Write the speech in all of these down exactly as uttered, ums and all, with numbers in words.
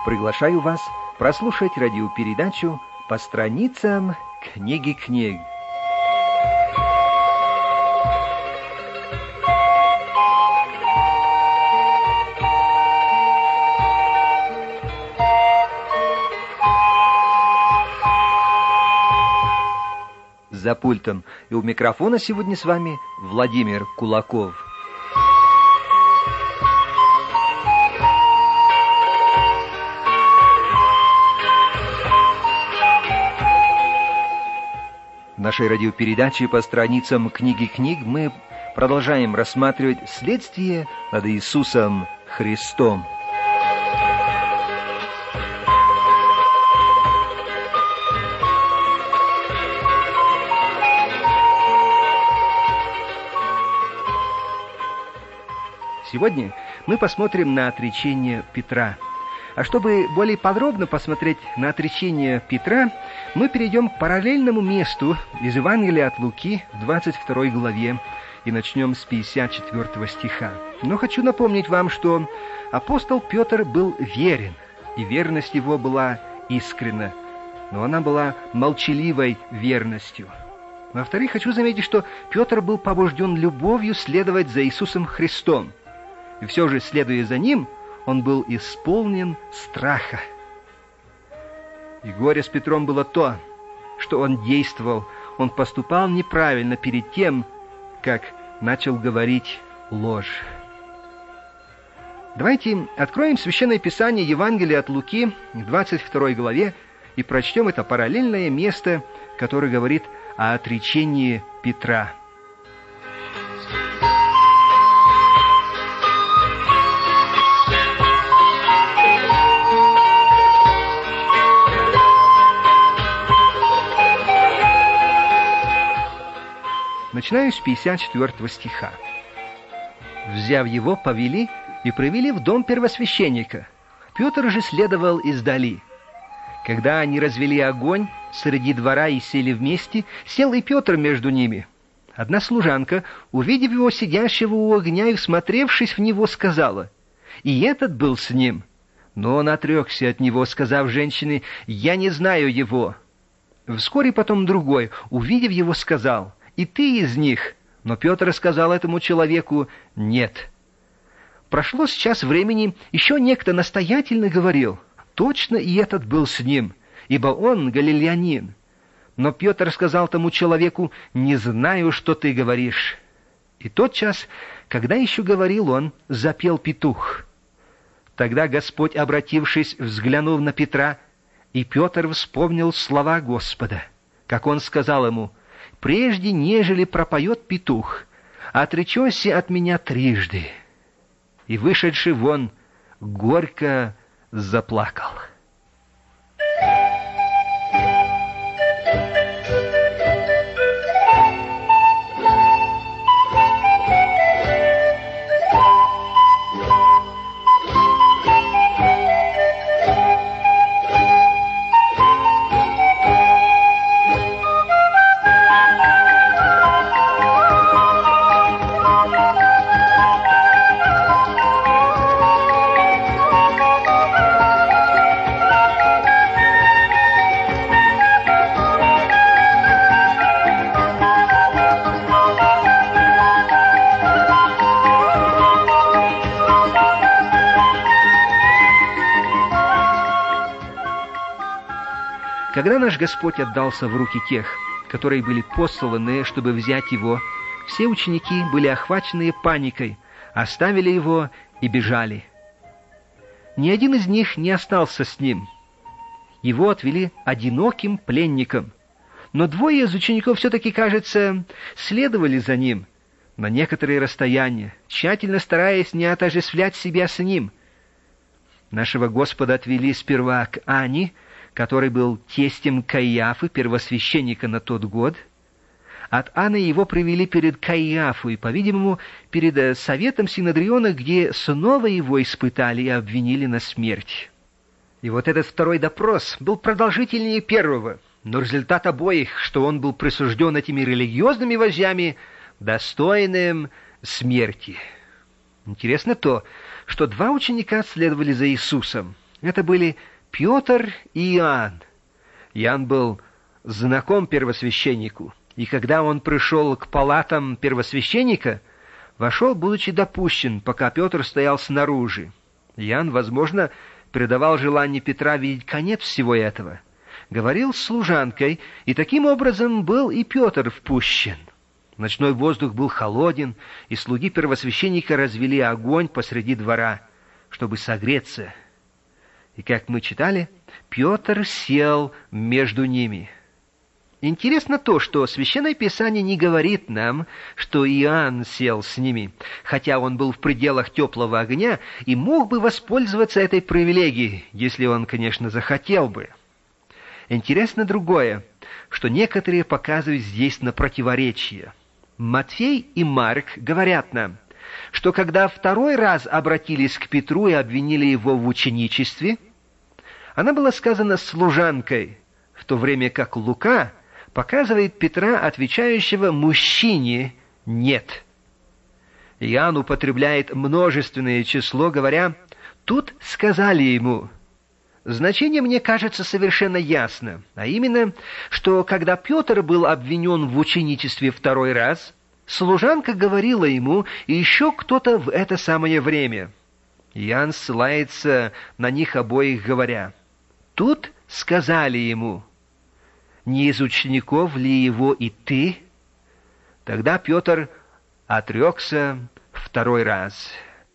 Приглашаю вас прослушать радиопередачу «По страницам книги книг». За пультом и у микрофона сегодня с вами Владимир Кулаков. В нашей радиопередаче «По страницам книги книг» мы продолжаем рассматривать следствие над Иисусом Христом. Сегодня мы посмотрим на отречение Петра. А чтобы более подробно посмотреть на отречение Петра, мы перейдем к параллельному месту из Евангелия от Луки в двадцать второй главе и начнем с пятьдесят четвёртого стиха. Но хочу напомнить вам, что апостол Петр был верен, и верность его была искренна, но она была молчаливой верностью. Во-вторых, хочу заметить, что Петр был побужден любовью следовать за Иисусом Христом. И все же, следуя за Ним, он был исполнен страха. И горе с Петром было то, что он действовал, он поступал неправильно перед тем, как начал говорить ложь. Давайте откроем Священное Писание Евангелия от Луки в двадцать второй главе и прочтем это параллельное место, которое говорит о отречении Петра. Начинаю с пятьдесят четвёртого стиха. «Взяв его, повели и привели в дом первосвященника. Петр же следовал издали. Когда они развели огонь среди двора и сели вместе, сел и Петр между ними. Одна служанка, увидев его сидящего у огня и всмотревшись в него, сказала: „И этот был с ним“. Но он отрекся от него, сказав женщине: „Я не знаю его“. Вскоре потом другой, увидев его, сказал: „И ты из них“. Но Петр сказал этому человеку: „Нет“. Прошло с час времени, еще некто настоятельно говорил: „Точно и этот был с ним, ибо он галилеянин“. Но Петр сказал тому человеку: „Не знаю, что ты говоришь“. И тотчас, когда еще говорил он, запел петух. Тогда Господь, обратившись, взглянул на Петра, и Петр вспомнил слова Господа, как он сказал ему: „Прежде, нежели пропоет петух, отречешься от меня трижды“. И, вышедший вон, горько заплакал. Когда наш Господь отдался в руки тех, которые были посланы, чтобы взять Его, все ученики были охвачены паникой, оставили Его и бежали. Ни один из них не остался с Ним. Его отвели одиноким пленником. Но двое из учеников все-таки, кажется, следовали за Ним на некоторое расстояние, тщательно стараясь не отождествлять себя с Ним. Нашего Господа отвели сперва к Ане, который был тестем Каиафы, первосвященника на тот год. От Анны его привели перед Каиафу и, по-видимому, перед советом Синедриона, где снова его испытали и обвинили на смерть. И вот этот второй допрос был продолжительнее первого, но результат обоих, что он был присужден этими религиозными вождями, достойным смерти. Интересно то, что два ученика следовали за Иисусом. Это были Петр и Иоанн. Иоанн был знаком первосвященнику, и когда он пришел к палатам первосвященника, вошел, будучи допущен, пока Петр стоял снаружи. Иоанн, возможно, передавал желание Петра видеть конец всего этого. Говорил с служанкой, и таким образом был и Петр впущен. Ночной воздух был холоден, и слуги первосвященника развели огонь посреди двора, чтобы согреться. И, как мы читали, Петр сел между ними. Интересно то, что Священное Писание не говорит нам, что Иоанн сел с ними, хотя он был в пределах теплого огня и мог бы воспользоваться этой привилегией, если он, конечно, захотел бы. Интересно другое, что некоторые показывают здесь на противоречие. Матфей и Марк говорят нам, что когда второй раз обратились к Петру и обвинили его в ученичестве, она была сказана служанкой, в то время как Лука показывает Петра, отвечающего мужчине «нет». Иоанн употребляет множественное число, говоря «тут сказали ему». Значение, мне кажется, совершенно ясно, а именно, что когда Петр был обвинен в ученичестве второй раз, служанка говорила ему и еще кто-то в это самое время. Иоанн ссылается на них обоих, говоря «тут сказали ему». Не из учеников ли его и ты? Тогда Петр отрекся второй раз.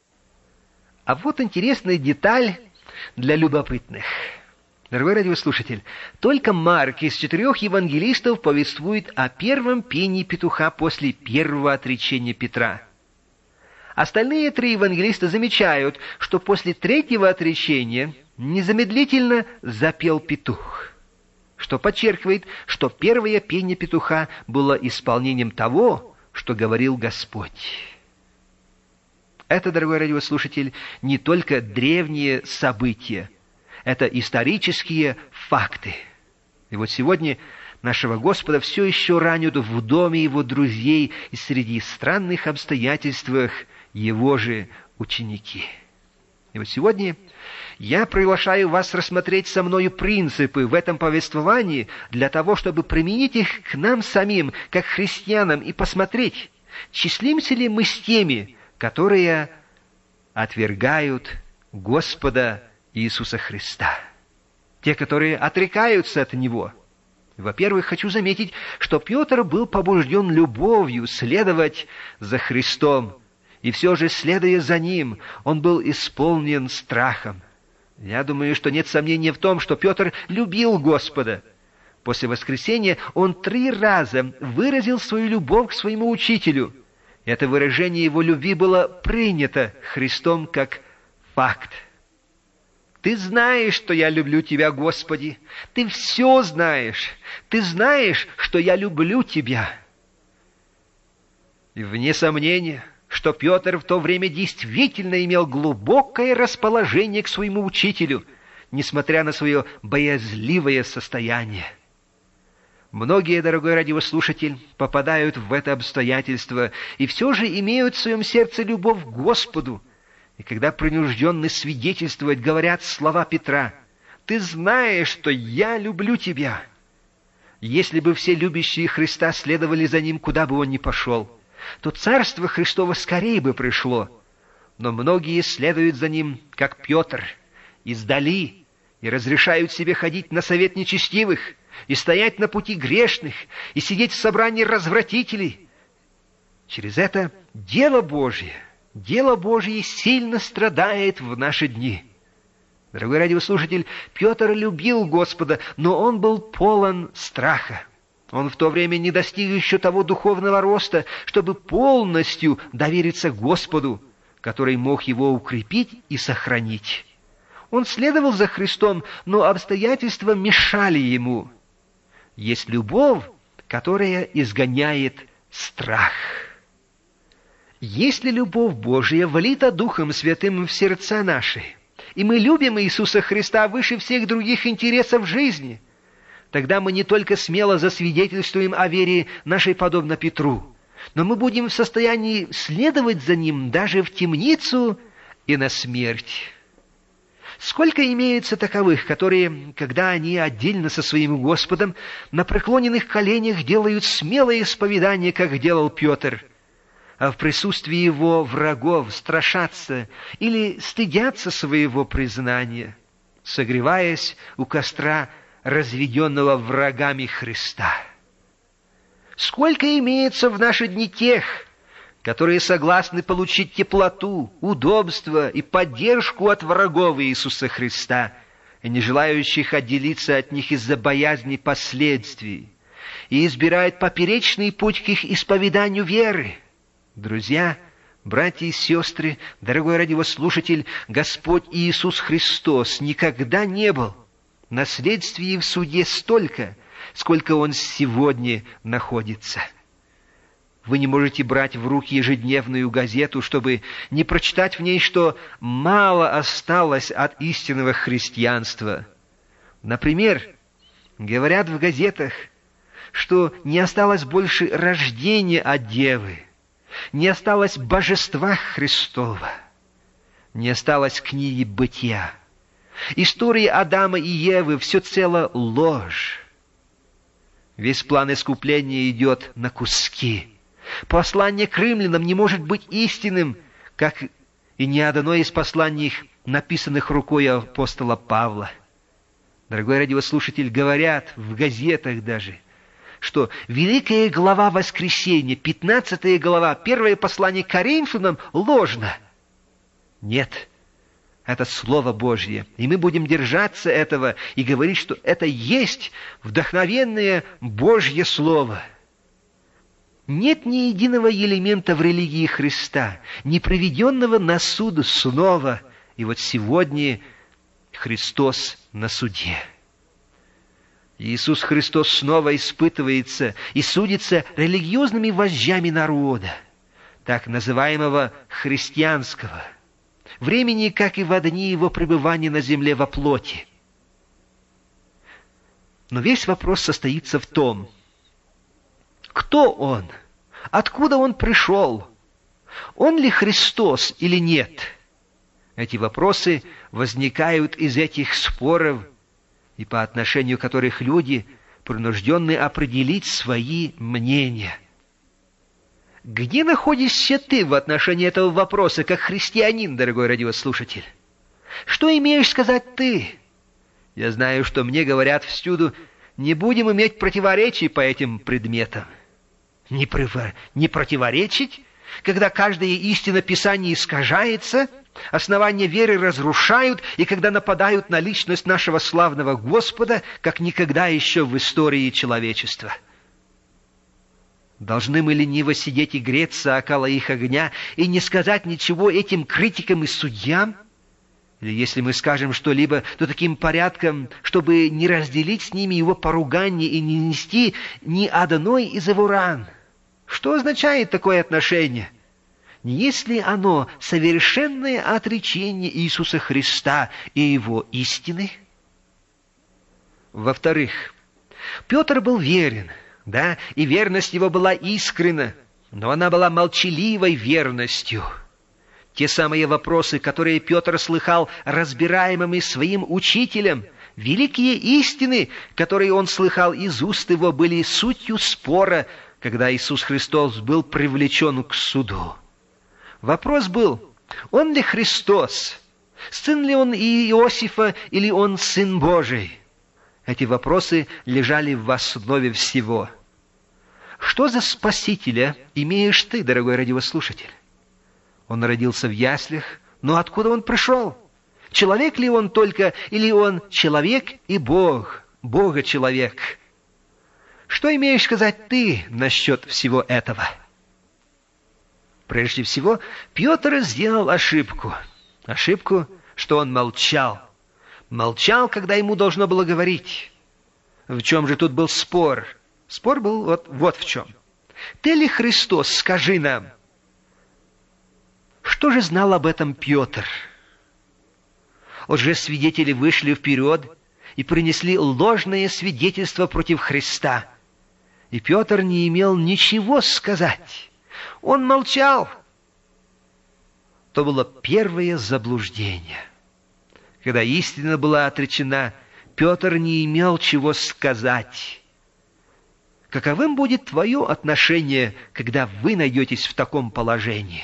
А вот интересная деталь для любопытных. Дорогой радиослушатель, только Марк из четырех евангелистов повествует о первом пении петуха после первого отречения Петра. Остальные три евангелиста замечают, что после третьего отречения незамедлительно запел петух, что подчеркивает, что первое пение петуха было исполнением того, что говорил Господь. Это, дорогой радиослушатель, не только древние события, это исторические факты. И вот сегодня нашего Господа все еще ранят в доме Его друзей и среди странных обстоятельств Его же ученики. И вот сегодня я приглашаю вас рассмотреть со мною принципы в этом повествовании для того, чтобы применить их к нам самим, как христианам, и посмотреть, числимся ли мы с теми, которые отвергают Господа Иисуса Христа. Те, которые отрекаются от Него. Во-первых, хочу заметить, что Петр был побужден любовью следовать за Христом, и все же, следуя за Ним, он был исполнен страхом. Я думаю, что нет сомнения в том, что Петр любил Господа. После воскресения он три раза выразил свою любовь к своему учителю. Это выражение его любви было принято Христом как факт. «Ты знаешь, что я люблю Тебя, Господи! Ты все знаешь! Ты знаешь, что я люблю Тебя!» И вне сомнения, что Петр в то время действительно имел глубокое расположение к своему учителю, несмотря на свое боязливое состояние. Многие, дорогой радиослушатель, попадают в это обстоятельство и все же имеют в своем сердце любовь к Господу. И когда принужденны свидетельствовать, говорят слова Петра: «Ты знаешь, что я люблю тебя». Если бы все любящие Христа следовали за Ним, куда бы Он ни пошел, то Царство Христово скорее бы пришло. Но многие следуют за Ним, как Петр, издали, и разрешают себе ходить на совет нечестивых, и стоять на пути грешных, и сидеть в собрании развратителей. Через это дело Божье, дело Божье сильно страдает в наши дни. Дорогой радиослушатель, Петр любил Господа, но он был полон страха. Он в то время не достиг еще того духовного роста, чтобы полностью довериться Господу, который мог его укрепить и сохранить. Он следовал за Христом, но обстоятельства мешали ему. Есть любовь, которая изгоняет страх. Если любовь Божия влита Духом Святым в сердца наши, и мы любим Иисуса Христа выше всех других интересов жизни, тогда мы не только смело засвидетельствуем о вере нашей подобно Петру, но мы будем в состоянии следовать за Ним даже в темницу и на смерть. Сколько имеется таковых, которые, когда они отдельно со своим Господом, на преклоненных коленях делают смелое исповедание, как делал Петр, а в присутствии его врагов страшатся или стыдятся своего признания, согреваясь у костра, разведенного врагами Христа. Сколько имеется в наши дни тех, которые согласны получить теплоту, удобство и поддержку от врагов Иисуса Христа, и не желающих отделиться от них из-за боязни последствий, и избирают поперечный путь к их исповеданию веры. Друзья, братья и сестры, дорогой радиослушатель, Господь Иисус Христос никогда не был на следствии в суде столько, сколько Он сегодня находится. Вы не можете брать в руки ежедневную газету, чтобы не прочитать в ней, что мало осталось от истинного христианства. Например, говорят в газетах, что не осталось больше рождения от девы, не осталось божества Христова, не осталось книги Бытия. История Адама и Евы всецело ложь. Весь план искупления идет на куски. Послание к римлянам не может быть истинным, как и ни одно из посланий, написанных рукой апостола Павла. Дорогой радиослушатель, говорят в газетах даже, что великая глава воскресения, пятнадцатая глава, первое послание к Коринфянам ложно. Нет, это Слово Божье, и мы будем держаться этого и говорить, что это есть вдохновенное Божье Слово. Нет ни единого элемента в религии Христа, не приведенного на суд снова. И вот сегодня Христос на суде. Иисус Христос снова испытывается и судится религиозными вождями народа, так называемого христианского, времени, как и во дни его пребывания на земле во плоти. Но весь вопрос состоится в том, кто Он? Откуда Он пришел? Он ли Христос или нет? Эти вопросы возникают из этих споров, и по отношению к которых люди принуждены определить свои мнения. Где находишься ты в отношении этого вопроса, как христианин, дорогой радиослушатель? Что имеешь сказать ты? Я знаю, что мне говорят всюду, не будем иметь противоречий по этим предметам. Не, прив... не противоречить, когда каждая истина Писания искажается, основания веры разрушают, и когда нападают на личность нашего славного Господа, как никогда еще в истории человечества. Должны мы лениво сидеть и греться около их огня и не сказать ничего этим критикам и судьям? Или если мы скажем что-либо, то таким порядком, чтобы не разделить с ними его поругание и не нести ни одной из его ран? Что означает такое отношение? Не есть ли оно совершенное отречение Иисуса Христа и Его истины? Во-вторых, Петр был верен, да, и верность его была искренна, но она была молчаливой верностью. Те самые вопросы, которые Петр слыхал разбираемыми своим учителем, великие истины, которые он слыхал из уст его, были сутью спора, когда Иисус Христос был привлечен к суду. Вопрос был, он ли Христос? Сын ли он Иосифа или он Сын Божий? Эти вопросы лежали в основе всего. Что за Спасителя имеешь ты, дорогой радиослушатель? Он родился в яслях, но откуда он пришел? Человек ли он только, или он человек и Бог, Бога-человек? Что имеешь сказать ты насчет всего этого? Прежде всего, Петр сделал ошибку. Ошибку, что он молчал. Молчал, когда ему должно было говорить. В чем же тут был спор? Спор был вот, вот в чем. Ты ли Христос, скажи нам? Что же знал об этом Петр? Лжесвидетели вышли вперед и принесли ложное свидетельство против Христа. И Петр не имел ничего сказать. Он молчал. То было первое заблуждение. Когда истина была отречена, Петр не имел чего сказать. Каковым будет твое отношение, когда вы найдетесь в таком положении?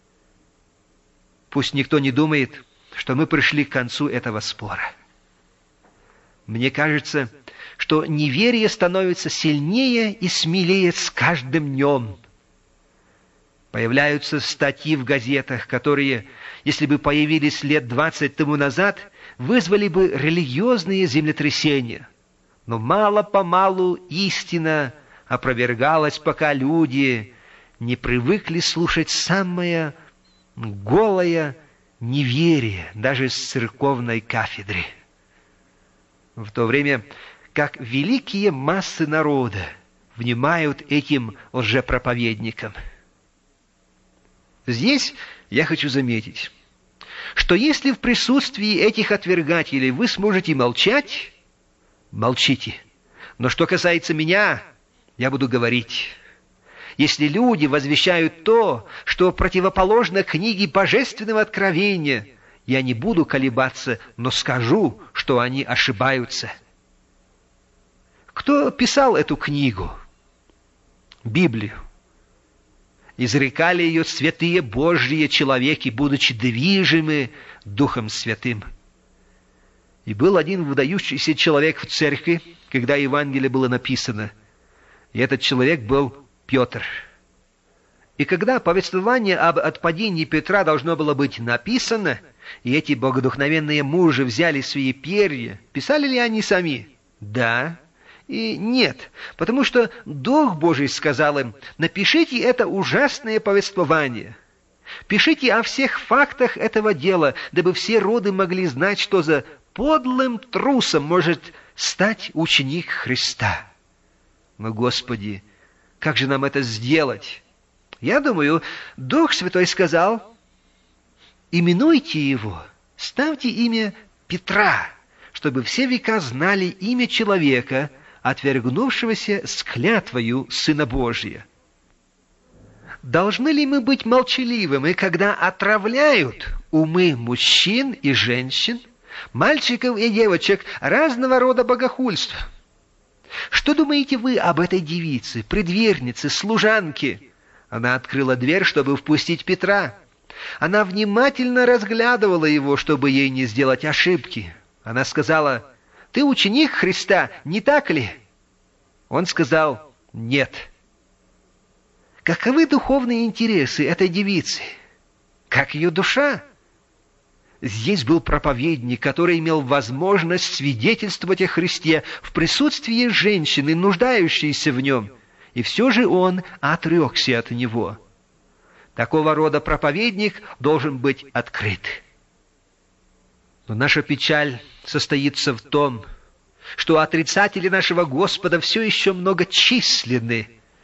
Пусть никто не думает, что мы пришли к концу этого спора. Мне кажется, что неверие становится сильнее и смелее с каждым днем. Появляются статьи в газетах, которые, если бы появились лет двадцать тому назад, вызвали бы религиозные землетрясения. Но мало-помалу истина опровергалась, пока люди не привыкли слушать самое голое неверие, даже с церковной кафедры. В то время как великие массы народа внимают этим лжепроповедникам. Здесь я хочу заметить, что если в присутствии этих отвергателей вы сможете молчать, молчите. Но что касается меня, я буду говорить. Если люди возвещают то, что противоположно книге Божественного Откровения, я не буду колебаться, но скажу, что они ошибаются. Кто писал эту книгу? Библию. Изрекали ее святые Божьи человеки, будучи движимы Духом Святым. И был один выдающийся человек в церкви, когда Евангелие было написано. И этот человек был Петр. И когда повествование об отпадении Петра должно было быть написано, и эти богодухновенные мужи взяли свои перья, писали ли они сами? Да и нет, потому что Дух Божий сказал им: напишите это ужасное повествование. Пишите о всех фактах этого дела, дабы все роды могли знать, что за подлым трусом может стать ученик Христа. Но, Господи, как же нам это сделать? Я думаю, Дух Святой сказал: именуйте его, ставьте имя Петра, чтобы все века знали имя человека, отвергнувшегося с клятвою Сына Божия. Должны ли мы быть молчаливыми, когда отравляют умы мужчин и женщин, мальчиков и девочек разного рода богохульства? Что думаете вы об этой девице, предвернице, служанке? Она открыла дверь, чтобы впустить Петра. Она внимательно разглядывала его, чтобы ей не сделать ошибки. Она сказала: «Ты ученик Христа, не так ли?» Он сказал: «Нет». Каковы духовные интересы этой девицы? Как ее душа? Здесь был проповедник, который имел возможность свидетельствовать о Христе в присутствии женщины, нуждающейся в нем, и все же он отрекся от него. Такого рода проповедник должен быть открыт. Но наша печаль состоится в том, что отрицатели нашего Господа все еще многочисленны.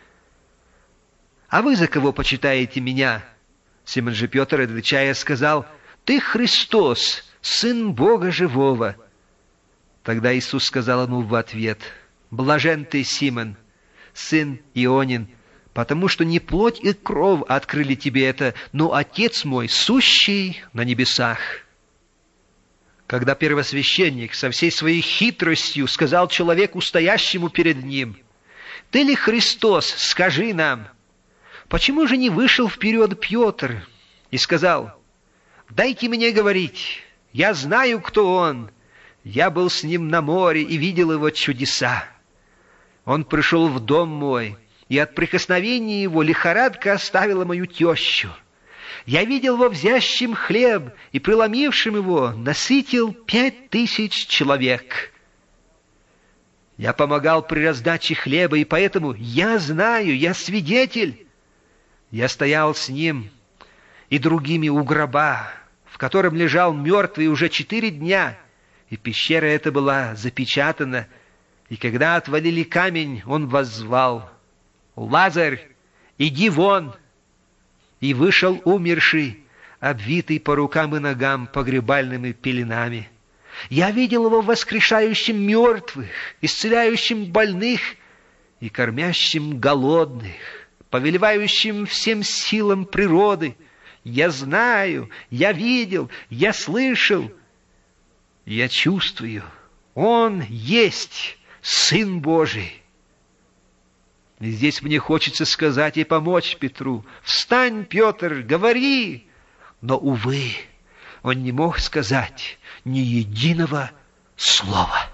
«А вы за кого почитаете меня?» Симон же Петр, отвечая, сказал: «Ты Христос, Сын Бога Живого». Тогда Иисус сказал ему в ответ: «Блажен ты, Симон, сын Ионин, потому что не плоть и кровь открыли тебе это, но Отец мой, сущий на небесах». Когда первосвященник со всей своей хитростью сказал человеку, стоящему перед ним: «Ты ли Христос? Скажи нам». Почему же не вышел вперед Петр и сказал: «Дайте мне говорить, я знаю, кто он, я был с ним на море и видел его чудеса. Он пришел в дом мой, и от прикосновения его лихорадка оставила мою тещу. Я видел его взящим хлеб и, преломившим его, насытил пять тысяч человек. Я помогал при раздаче хлеба, и поэтому я знаю, я свидетель. Я стоял с ним и другими у гроба, в котором лежал мертвый уже четыре дня, и пещера эта была запечатана, и когда отвалили камень, он воззвал: «Лазарь, иди вон!» И вышел умерший, обвитый по рукам и ногам погребальными пеленами. Я видел его воскрешающим мертвых, исцеляющим больных и кормящим голодных, повелевающим всем силам природы. Я знаю, я видел, я слышал. Я чувствую, Он есть Сын Божий. И здесь мне хочется сказать и помочь Петру. Встань, Петр, говори. Но, увы, он не мог сказать ни единого слова.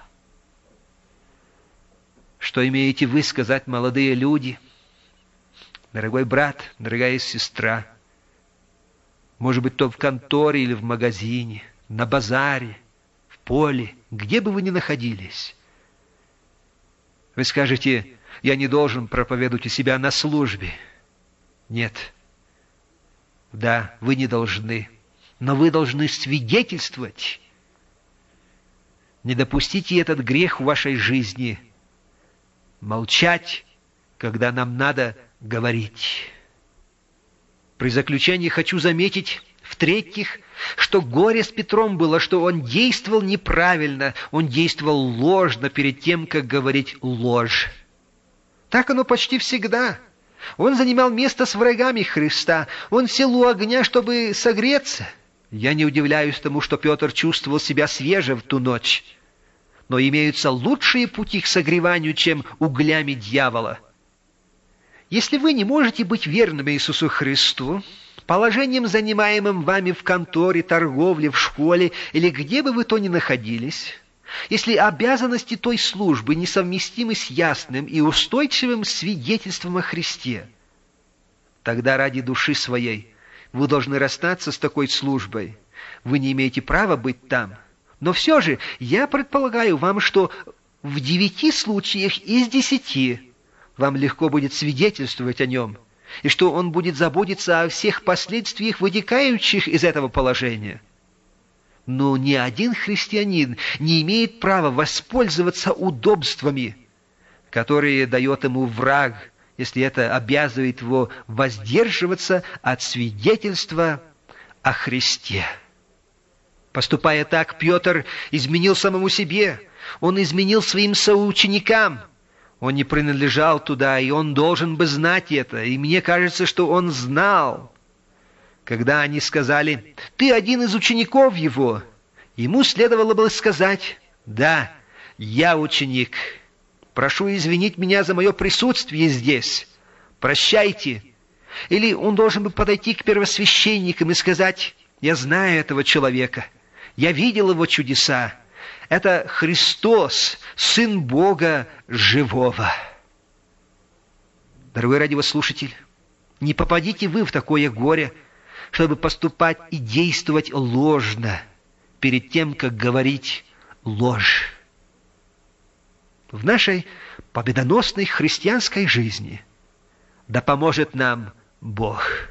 Что имеете вы сказать, молодые люди? Дорогой брат, дорогая сестра, может быть, то в конторе или в магазине, на базаре, в поле, где бы вы ни находились. Вы скажете, я не должен проповедовать у себя на службе. Нет. Да, вы не должны. Но вы должны свидетельствовать. Не допустите этот грех в вашей жизни. Молчать, когда нам надо говорить. При заключении хочу заметить, в-третьих, что горе с Петром было, что он действовал неправильно, он действовал ложно перед тем, как говорить ложь. Так оно почти всегда. Он занимал место с врагами Христа, он сел у огня, чтобы согреться. Я не удивляюсь тому, что Петр чувствовал себя свеже в ту ночь. Но имеются лучшие пути к согреванию, чем углями дьявола. Если вы не можете быть верным Иисусу Христу, положением, занимаемым вами в конторе, торговле, в школе или где бы вы то ни находились, если обязанности той службы несовместимы с ясным и устойчивым свидетельством о Христе, тогда ради души своей вы должны расстаться с такой службой. Вы не имеете права быть там. Но все же я предполагаю вам, что в девяти случаях из десяти вам легко будет свидетельствовать о нем, и что он будет заботиться о всех последствиях, вытекающих из этого положения. Но ни один христианин не имеет права воспользоваться удобствами, которые дает ему враг, если это обязывает его воздерживаться от свидетельства о Христе. Поступая так, Петр изменил самому себе, он изменил своим соученикам. Он не принадлежал туда, и он должен бы знать это. И мне кажется, что он знал. Когда они сказали, «Ты один из учеников его», ему следовало бы сказать, «Да, я ученик. Прошу извинить меня за мое присутствие здесь. Прощайте». Или он должен бы подойти к первосвященникам и сказать, «Я знаю этого человека. Я видел его чудеса. Это Христос, Сын Бога Живого». Дорогой радиослушатель, не попадите вы в такое горе, чтобы поступать и действовать ложно перед тем, как говорить ложь. В нашей победоносной христианской жизни да поможет нам Бог.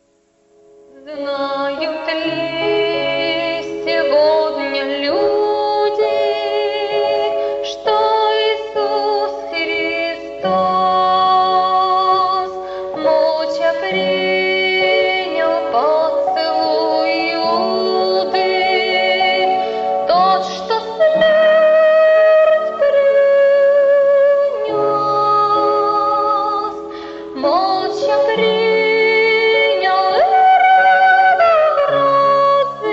Знают ли сегодня люди, что Иисус Христос молча принял поцелуй Иуды, тот, что смерть принес, молча принял Ирода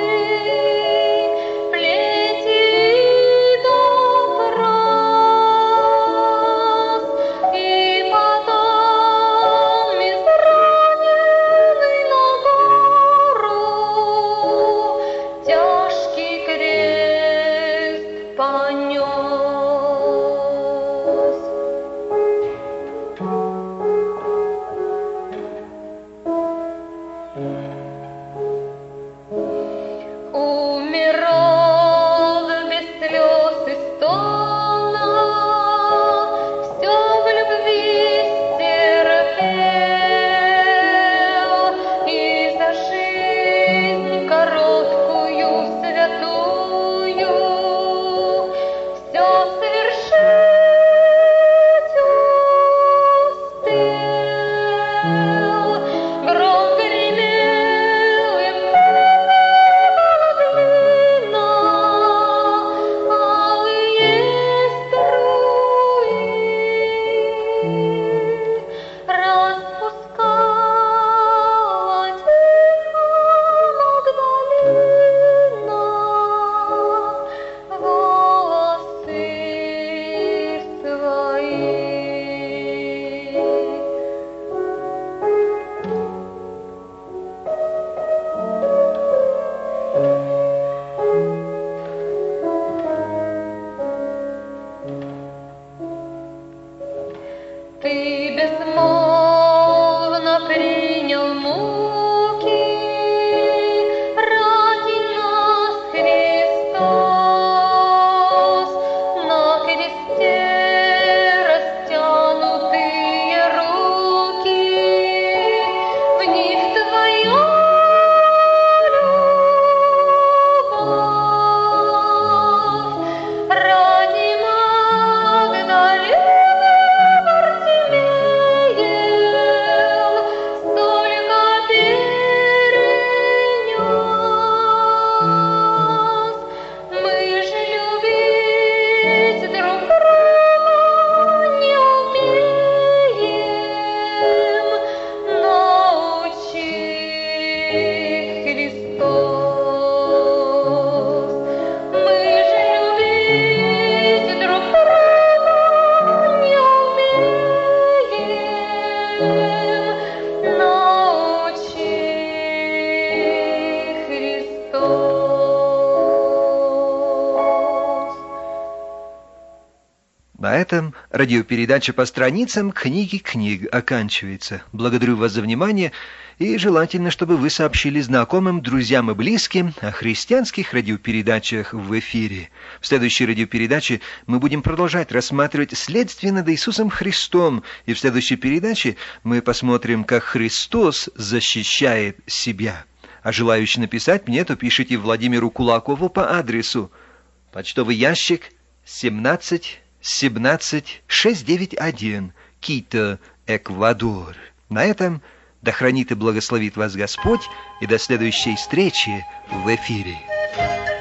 На этом радиопередача по страницам книги книг оканчивается. Благодарю вас за внимание и желательно, чтобы вы сообщили знакомым, друзьям и близким о христианских радиопередачах в эфире. В следующей радиопередаче мы будем продолжать рассматривать следствие над Иисусом Христом, и в следующей передаче мы посмотрим, как Христос защищает себя. А желающие написать мне, то пишите Владимиру Кулакову по адресу почтовый ящик семнадцать семнадцать шестьсот девяносто один, Кито, Эквадор. На этом да хранит и благословит вас Господь, и до следующей встречи в эфире.